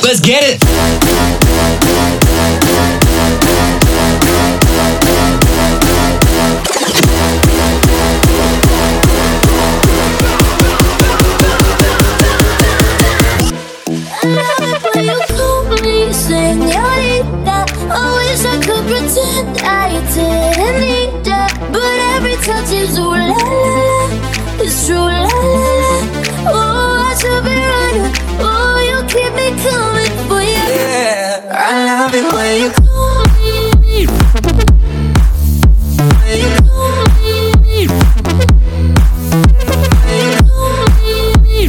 Let's get it. Señorita, I wish I could pretend I didn't need ya, but every touch is ooh la la la, it's true la la la. Oh, I should be running, oh, you keep me coming for you. Yeah, I love it when you call me, when you call me, when you call me,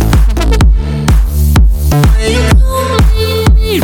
when you call me.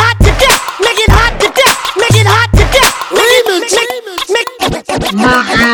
Make